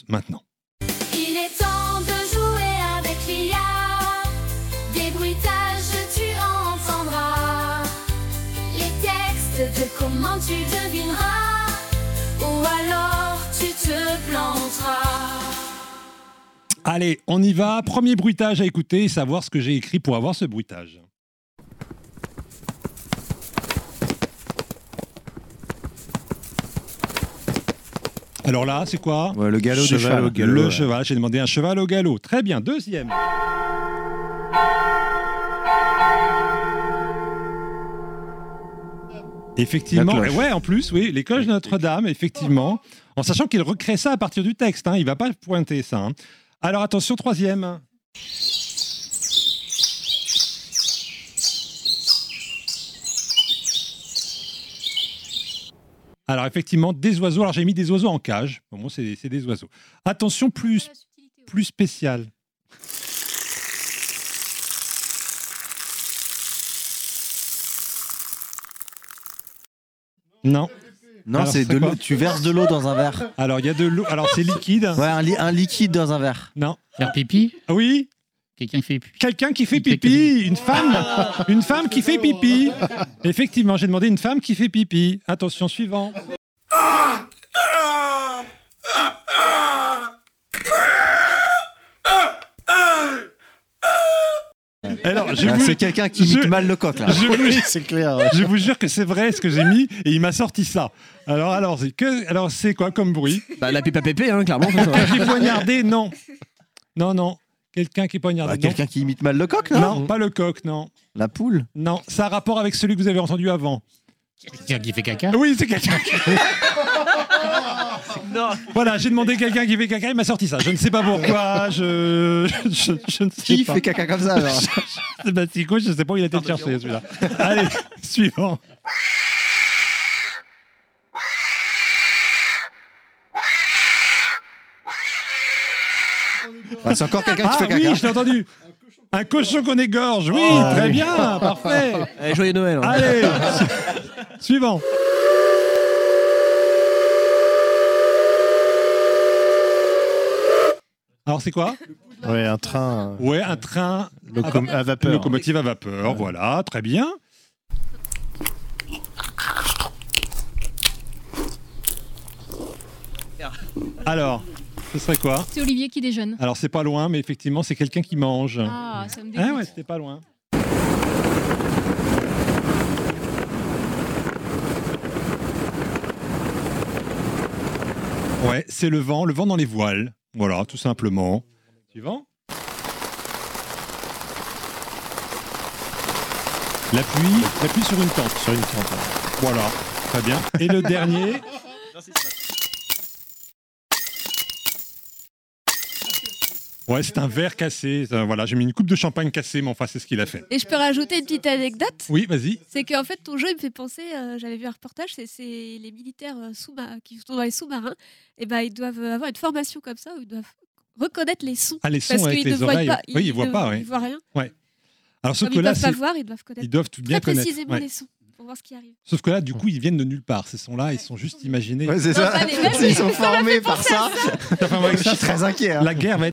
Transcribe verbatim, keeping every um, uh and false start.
pause maintenant. Il est temps de jouer avec l'I A. Des bruitages, tu entendras. Les textes de comment tu devineras. Ou alors tu te planteras. Allez, on y va. Premier bruitage à écouter et savoir ce que j'ai écrit pour avoir ce bruitage. Alors là, c'est quoi ? Ouais, le galop du cheval. Au galop, le ouais. cheval, j'ai demandé un cheval au galop. Très bien, deuxième. Effectivement, ouais, en plus, oui, les cloches de Notre-Dame, effectivement, en sachant qu'il recrée ça à partir du texte, hein, il ne va pas pointer ça. Hein. Alors attention, troisième. Alors effectivement, des oiseaux. Alors j'ai mis des oiseaux en cage. Pour moi, c'est, c'est des oiseaux. Attention, plus, plus spécial. Non. Non, Alors, c'est c'est de quoi l'eau. Tu verses de l'eau dans un verre. Alors il y a de l'eau. Alors c'est liquide. Ouais, un, li- un liquide dans un verre. Non. Faire pipi. Oui. Quelqu'un qui fait pipi. Quelqu'un qui fait pipi. Une femme. Une femme qui fait pipi. Effectivement, j'ai demandé une femme qui fait pipi. Attention, suivant. Alors, je Ah, vous... C'est quelqu'un qui imite je- mal le coq là. Je vous... c'est clair. ouais. je vous jure que c'est vrai ce que j'ai mis et il m'a sorti ça. Alors, alors, c'est, que... alors, c'est quoi comme bruit ? Bah, la pipe à pépé, hein, clairement. Quelqu'un qui est poignardé, non. Non, non. Quelqu'un qui est poignardé, Bah, non. quelqu'un qui imite mal le coq là. Non, pas le coq, non. La poule. Non, ça a rapport avec celui que vous avez entendu avant. Quelqu'un qui fait caca. Oui, c'est quelqu'un qui... Non. Voilà, j'ai demandé quelqu'un qui fait caca, il m'a sorti ça. Je ne sais pas pourquoi, je, je, je ne sais Qui pas. fait caca comme ça alors? Sébastien, je ne sais pas où il a été le chercher celui-là. Allez, suivant. Ah, c'est encore quelqu'un qui Ah fait caca. oui, je l'ai entendu. Un cochon qu'on égorge, oui, Ah, très oui. bien, parfait. Allez, joyeux Noël. hein. Allez, su- suivant. Alors c'est quoi ? Ouais, un train Ouais, un train euh, locom- à vapeur. locomotive à vapeur, voilà, très bien. Alors, ce serait quoi ? C'est Olivier qui déjeune. Alors c'est pas loin, mais effectivement c'est quelqu'un qui mange. Ah, ça me Ah dégoûte. ouais, c'était pas loin. Ouais, c'est le vent, le vent dans les voiles. Voilà, tout simplement. Suivant. La pluie, la pluie sur une tente. Sur une tente. ouais. Voilà, très bien. Et le dernier. Ouais, c'est un verre cassé. Ça, voilà, j'ai mis une coupe de champagne cassée, mais enfin, c'est ce qu'il a fait. Et je peux rajouter une petite anecdote. Oui, vas-y. C'est qu'en fait, ton jeu, il me fait penser, euh, j'avais vu un reportage, c'est, c'est les militaires euh, sous qui sont dans les sous-marins. Et ben, ils doivent avoir une formation comme ça où ils doivent reconnaître les sons. Ah, les sons parce avec qu'ils les ne voient oreilles. pas. Oui, ils voient ne- pas, ouais. Ils voient rien. Alors, sauf Comme que ils là, peuvent pas c'est- voir, ils doivent connaître ils doivent tout bien très connaître. précisément Ouais. les sons pour voir ce qui arrive. Sauf que là, du coup, ils viennent de nulle part. Ces sons-là, ils sont juste imaginés. Ouais, c'est Non, ça. pas les mêmes, Ils sont ça m'a formés fait par penser à ça. Enfin, ouais, Je suis très inquiet. hein. la guerre va être